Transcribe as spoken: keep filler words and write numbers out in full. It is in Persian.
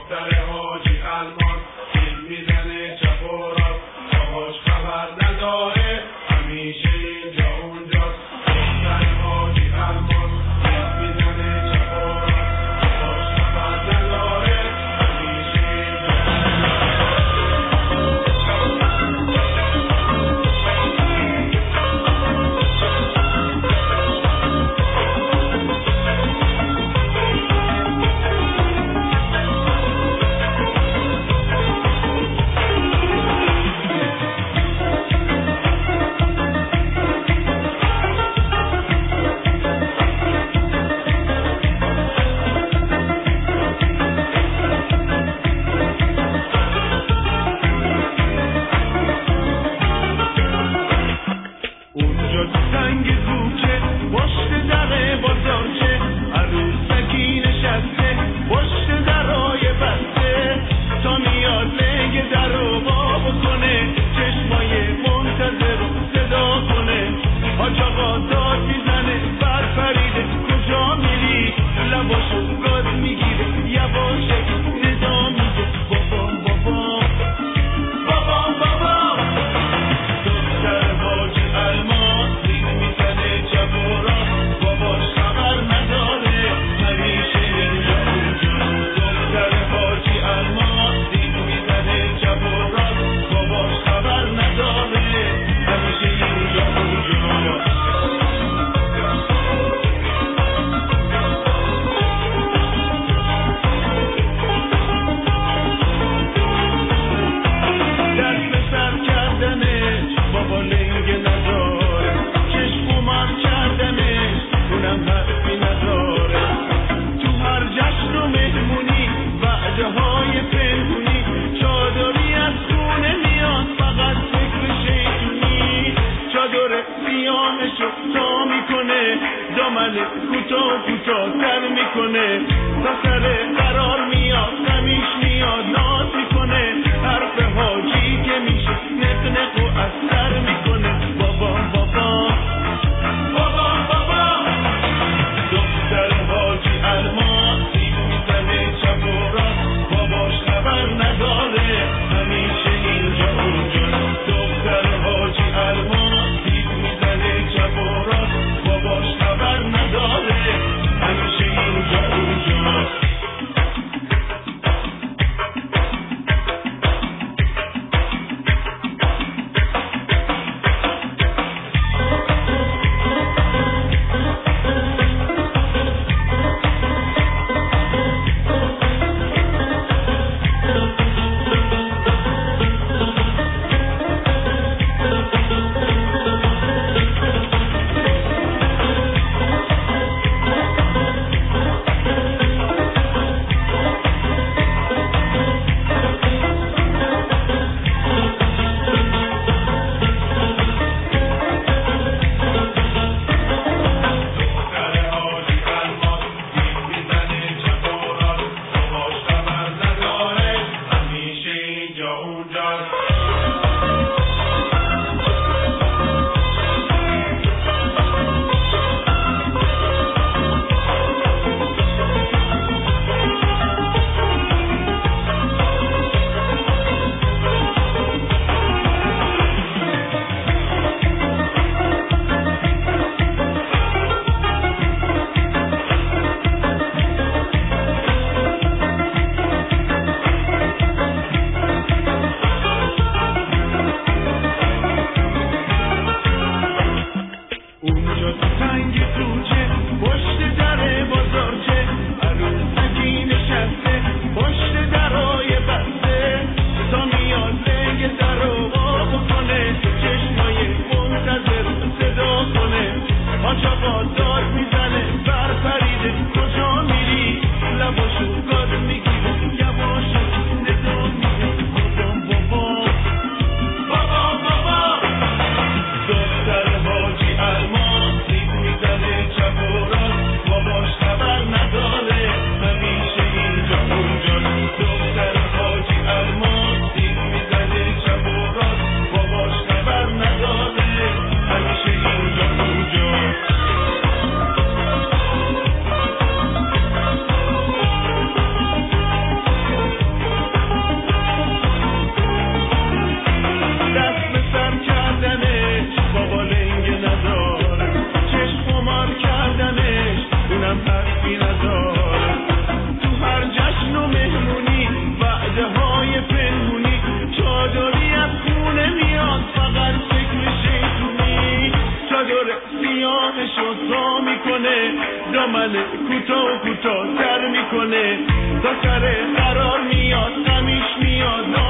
دختر حاجی علمان دید میزنه چپ و راست باباش خبر نداره همیشه اینجا اونجاست دختر حاجی علمان دید میزنه چپ و راست باباش خبر نداره همیشه کوتاه کوتاه تر میکنه تا سر قرار میاد نمیش میاد ناز میکنه حرف حاجی که میشه نقنق و اثر میکنه بابا بابا بابا بابا دختر حاجی علمان دید میزنه چپ و راست باباش خبر نداره همیشه اینجا اونجا دختر حاجی علمان دید میزنه چپ و راست باباش خبر نداره همیشه اینجا اونجا منه کوتاه و کوتاه تر میکنه تا سر قرار میاد غمیش میاد